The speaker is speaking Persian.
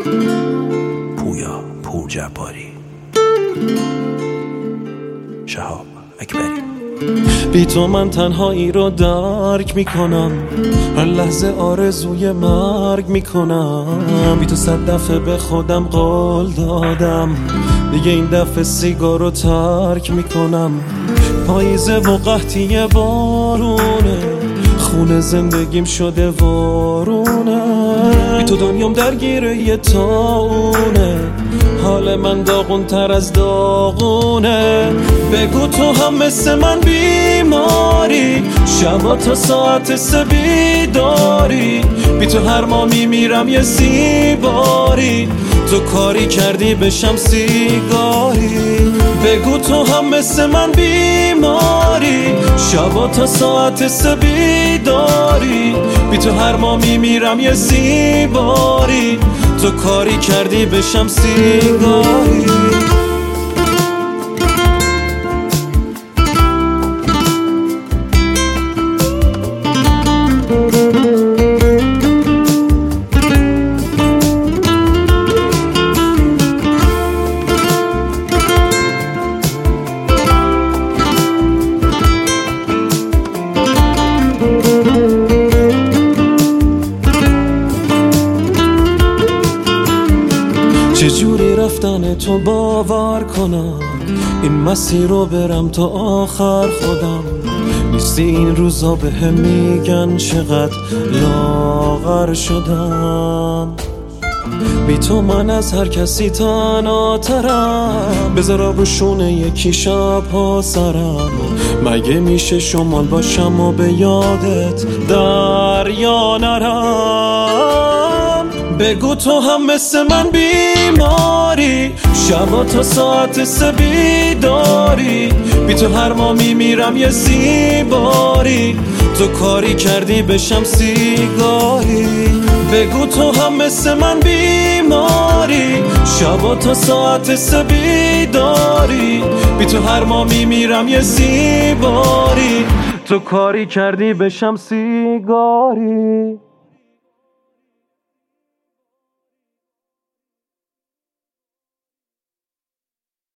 پویا پور جباری، شهاب اکبری. بی تو من تنهایی رو درک میکنم، هر لحظه آرزوی مرگ میکنم. بی تو 100 دفعه به خودم قول دادم، دیگه این دفعه سیگار رو ترک میکنم. پاییزه و قحطی بارونه، خونه زندگیم شده وارونه. بی تو دنیام درگیره یه تاونه، حال من داغون تر از داغونه. بگو تو هم مثل من بیماری، شبا تا ساعت 3 بیداری. بی تو هر ما میمیرم یه سیباری، تو کاری کردی بشم سیگاری. بگو تو هم مثل من بیماری، شبا تا ساعت 3 بیداری. بی تو هر ما میمیرم یه سیباری، تو کاری کردی بشم سیگاری. چجوری رفتن تو باور کنم، این مسیر رو برم تا آخر خودم. نیستی این روزا بهم میگن چقدر لاغر شدم. بی تو من از هر کسی تنهاترم، بذار رو شونه یکی شب‌ها سرم. مگه میشه شمال باشم و به یادت دریا نرم. بگو تو هم مثل من بیماری، شبا تا ساعت 3 بیداری. بی تو هر ما میمیرم یه سیباری، تو کاری کردی بشم سیگاری. بگو تو هم مثل من بیماری، شبا تا ساعت 3 بیداری. بی تو هر ما میمیرم یه سیباری، تو کاری کردی بشم سیگاری.